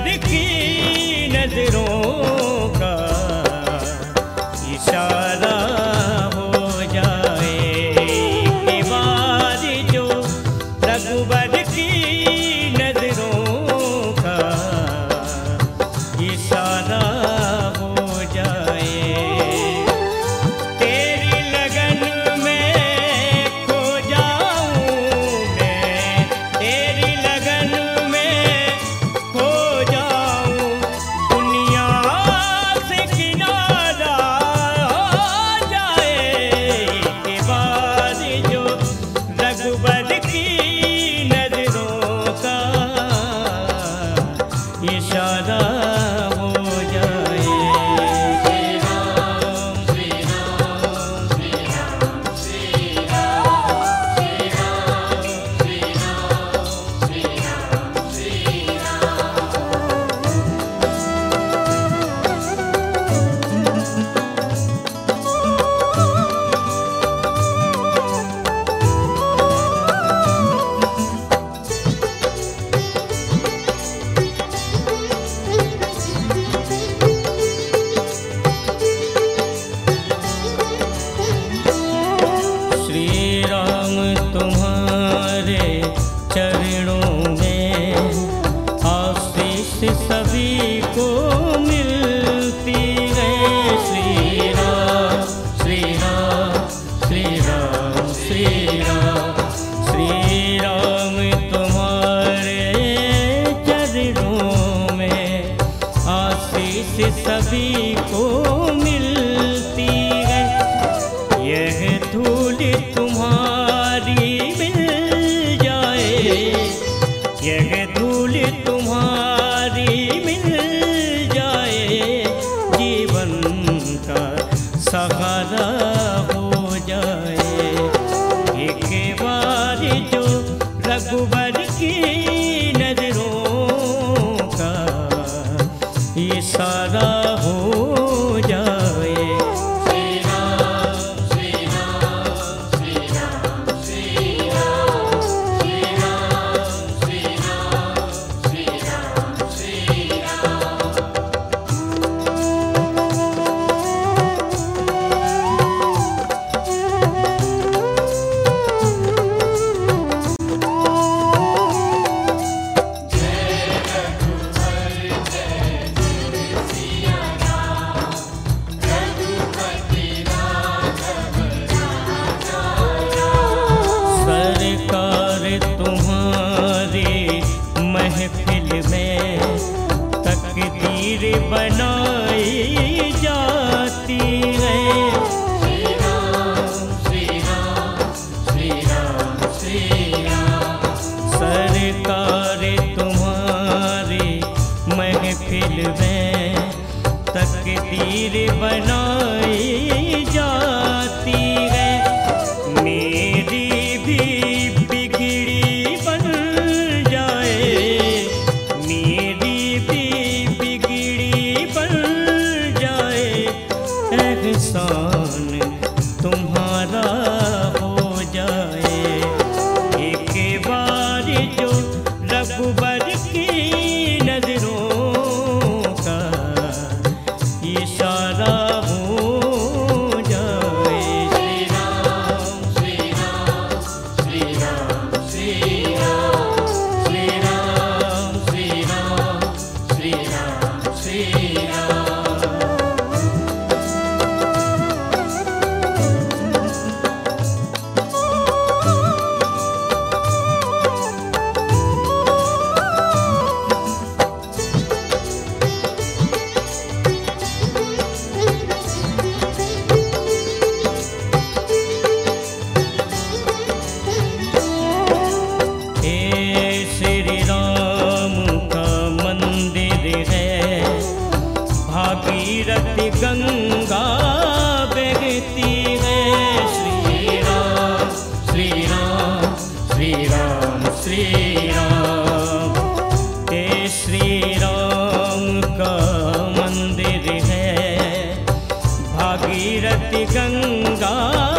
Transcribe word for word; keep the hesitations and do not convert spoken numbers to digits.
रघुबर की नजरों का इशारा हो जाए कि बार जो रघुबर की नजरों का इशारा हो जाए। तेरी लगन में खो जाऊं मैं, तेरी लगन में खो जाऊं, दुनिया से किनारा हो जाए कि बार जो रघुबर की नजरों का इशारा हो जाए। श्री राम श्री राम श्री राम श्री राम श्री राम श्री राम श्री राम श्री श्री राम तुम्हारे चरणों में आशीष सभी को मिलती है। श्री राम श्री राम श्री राम श्री राम श्री राम तुम्हारे चरणों में आशीष सभी को मिलती है। यह धूल तुम्हारी मिल जाए, यह धूल तुम्हारी मिल जाए, जीवन का सहारा हो जाए। एक बार जो रघुबर की नजरों का इशारा हो जाए। श्री राम श्री राम श्री राम श्री राम श्री राम श्री राम श्री राम श्री राम। सरकार तुम्हारी महफिल में तकदीर बनाई जाती है। श्री राम श्री राम श्री राम श्री राम सरकार तुम्हारी महफिल में तकदीर बनाई जाती है। मेरी भी बिगड़ी बन जाए, मेरी भी बिगड़ी बन जाए, एहसान तुम्हारा हो जाए। एक बार जो रघुबर की नजरों का इशारा हो जाए। श्री राम श्री राम श्री राम श्री राम श्री राम श्री राम श्री राम श्री राम। हे श्री राम का मंदिर है, भागीरथी गंगा बहती है। श्री राम श्री राम श्री राम श्री राम हे श्री राम का मंदिर है, भागीरथी गंगा